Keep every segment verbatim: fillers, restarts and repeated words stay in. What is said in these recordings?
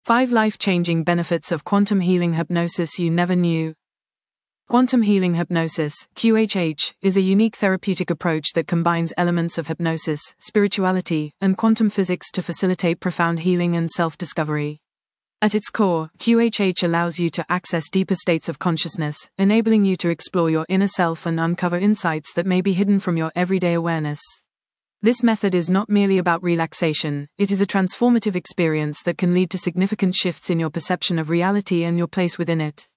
Five life-changing benefits of quantum healing hypnosis you never knew. Quantum healing hypnosis, Q H H, is a unique therapeutic approach that combines elements of hypnosis, spirituality, and quantum physics to facilitate profound healing and self-discovery. At its core, Q H H allows you to access deeper states of consciousness, enabling you to explore your inner self and uncover insights that may be hidden from your everyday awareness. This method is not merely about relaxation, it is a transformative experience that can lead to significant shifts in your perception of reality and your place within it.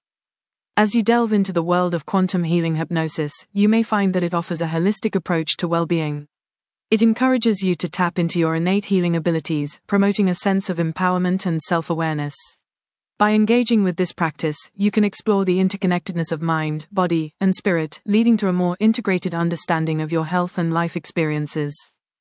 As you delve into the world of quantum healing hypnosis, you may find that it offers a holistic approach to well-being. It encourages you to tap into your innate healing abilities, promoting a sense of empowerment and self-awareness. By engaging with this practice, you can explore the interconnectedness of mind, body, and spirit, leading to a more integrated understanding of your health and life experiences.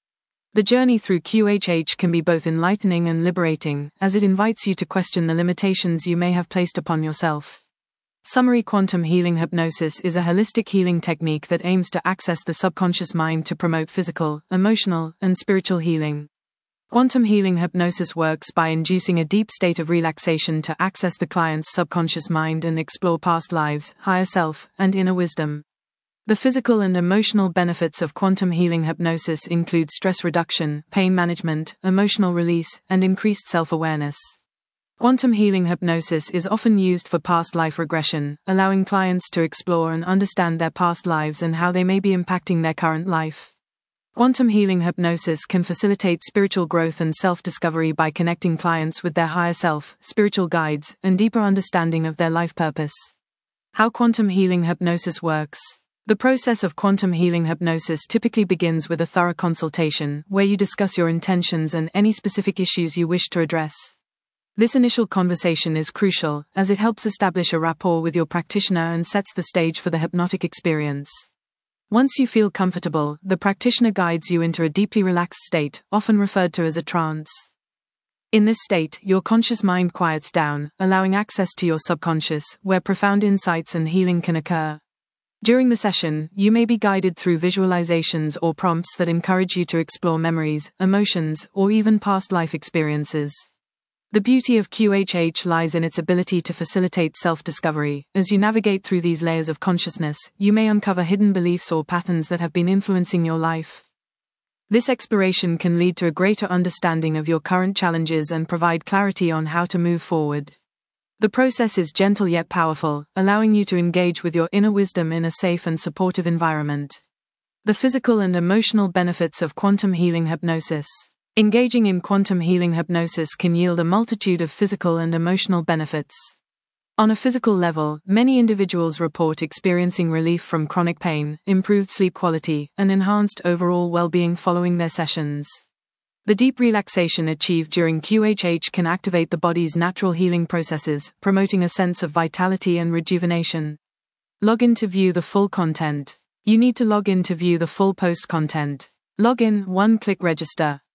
The journey through Q H H can be both enlightening and liberating, as it invites you to question the limitations you may have placed upon yourself. Summary: Quantum healing hypnosis is a holistic healing technique that aims to access the subconscious mind to promote physical, emotional, and spiritual healing. Quantum healing hypnosis works by inducing a deep state of relaxation to access the client's subconscious mind and explore past lives, higher self, and inner wisdom. The physical and emotional benefits of quantum healing hypnosis include stress reduction, pain management, emotional release, and increased self-awareness. Quantum healing hypnosis is often used for past life regression, allowing clients to explore and understand their past lives and how they may be impacting their current life. Quantum healing hypnosis can facilitate spiritual growth and self-discovery by connecting clients with their higher self, spiritual guides, and deeper understanding of their life purpose. How quantum healing hypnosis works. The process of quantum healing hypnosis typically begins with a thorough consultation, where you discuss your intentions and any specific issues you wish to address. This initial conversation is crucial, as it helps establish a rapport with your practitioner and sets the stage for the hypnotic experience. Once you feel comfortable, the practitioner guides you into a deeply relaxed state, often referred to as a trance. In this state, your conscious mind quiets down, allowing access to your subconscious, where profound insights and healing can occur. During the session, you may be guided through visualizations or prompts that encourage you to explore memories, emotions, or even past life experiences. The beauty of Q H H lies in its ability to facilitate self-discovery. As you navigate through these layers of consciousness, you may uncover hidden beliefs or patterns that have been influencing your life. This exploration can lead to a greater understanding of your current challenges and provide clarity on how to move forward. The process is gentle yet powerful, allowing you to engage with your inner wisdom in a safe and supportive environment. The physical and emotional benefits of quantum healing hypnosis. Engaging in quantum healing hypnosis can yield a multitude of physical and emotional benefits. On a physical level, many individuals report experiencing relief from chronic pain, improved sleep quality, and enhanced overall well-being following their sessions. The deep relaxation achieved during Q H H can activate the body's natural healing processes, promoting a sense of vitality and rejuvenation. Log in to view the full content. You need to log in to view the full post content. Log in, one-click register.